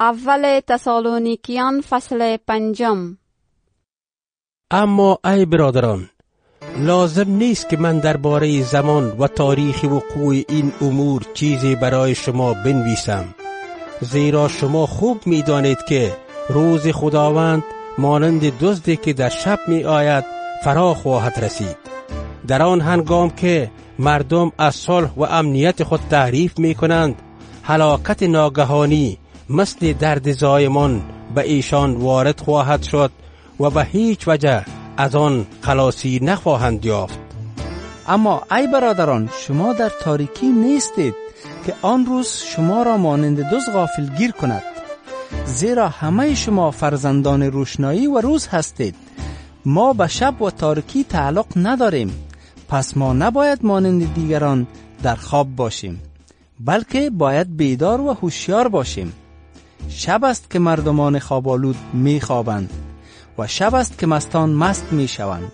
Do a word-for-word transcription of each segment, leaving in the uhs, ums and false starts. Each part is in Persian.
اول تسالونیکیان فصل پنجم. اما ای برادران، لازم نیست که من درباره زمان و تاریخ وقوع این امور چیزی برای شما بنویسم، زیرا شما خوب می دانید که روز خداوند مانند دزدی که در شب می آید فرا خواهد رسید. در آن هنگام که مردم از صلح و امنیت خود تعریف می کنند، هلاکت ناگهانی مثل درد زایمان به ایشان وارد خواهد شد و به هیچ وجه از آن خلاصی نخواهند یافت. اما ای برادران، شما در تاریکی نیستید که آن روز شما را مانند دزد غافلگیر کند، زیرا همه شما فرزندان روشنایی و روز هستید. ما به شب و تاریکی تعلق نداریم، پس ما نباید مانند دیگران در خواب باشیم، بلکه باید بیدار و هوشیار باشیم. شب است که مردمان خوابالود می خوابند و شب است که مستان مست می شوند.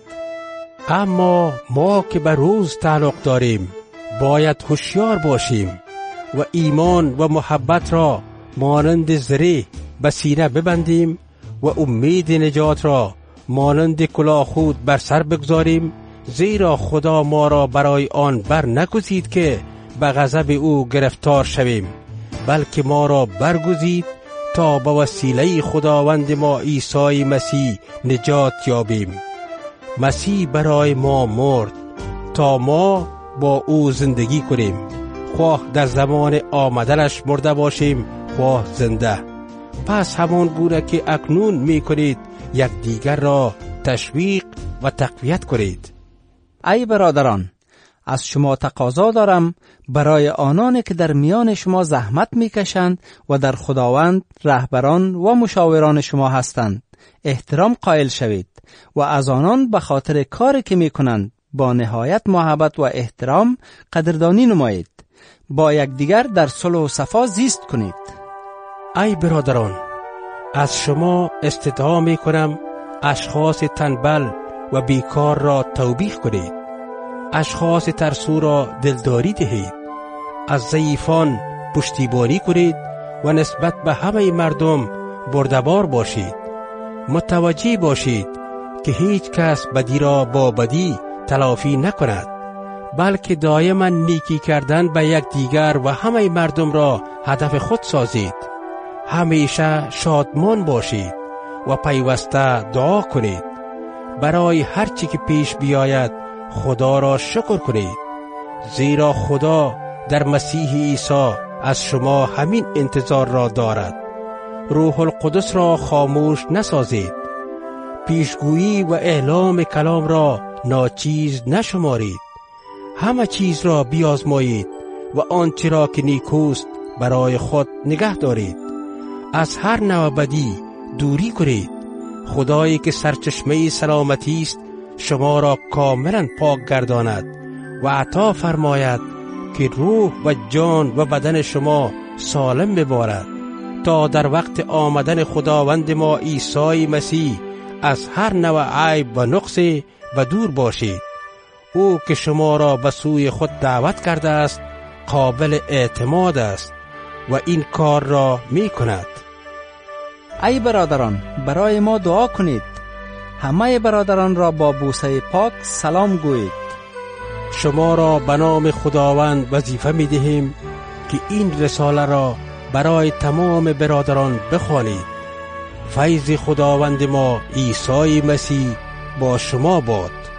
اما ما که به روز تعلق داریم باید هوشیار باشیم و ایمان و محبت را مانند زره به سینه ببندیم و امید نجات را مانند کلاهخود بر سر بگذاریم، زیرا خدا ما را برای آن بر نگزید که به غضب او گرفتار شویم، بلکه ما را برگزید تا به وسیله خداوند ما عیسی مسیح نجات یابیم. مسیح برای ما مرد تا ما با او زندگی کنیم، خواه در زمان آمدنش مرده باشیم خواه زنده. پس همان گونه که اکنون می کنید یکدیگر را تشویق و تقویت کنید. ای برادران، از شما تقاضا دارم برای آنانی که در میان شما زحمت میکشند و در خداوند رهبران و مشاوران شما هستند احترام قائل شوید و از آنان به خاطر کاری که میکنند با نهایت محبت و احترام قدردانی نمایید. با یکدیگر در صلح و صفا زیست کنید. ای برادران، از شما استدعا میکنم اشخاص تنبل و بیکار را توبیخ کنید، اشخاص ترسو را دلداری دهید، از ضعیفان پشتیبانی کنید و نسبت به همه مردم بردبار باشید. متوجه باشید که هیچ کس بدی را با بدی تلافی نکند، بلکه دائما نیکی کردن به یکدیگر و همه مردم را هدف خود سازید. همیشه شادمان باشید و پیوسته دعا کنید. برای هر چی که پیش بیاید خدا را شکر کنید، زیرا خدا در مسیح عیسی از شما همین انتظار را دارد. روح القدس را خاموش نسازید، پیشگویی و اعلام کلام را ناچیز نشمارید. همه چیز را بیازمایید و آنچه را که نیکوست برای خود نگه دارید. از هر نوع بدی دوری کنید. خدایی که سرچشمه سلامتی است شما را کاملا پاک گرداند و عطا فرماید که روح و جان و بدن شما سالم ببارد، تا در وقت آمدن خداوند ما عیسی مسیح از هر نوع عیب و نقص و دور باشید. او که شما را به سوی خود دعوت کرده است قابل اعتماد است و این کار را می کند. ای برادران، برای ما دعا کنید. همه برادران را با بوسه پاک سلام گویید. شما را به نام خداوند وظیفه می دهیم که این رساله را برای تمام برادران بخوانید. فیض خداوند ما عیسی مسیح با شما باد.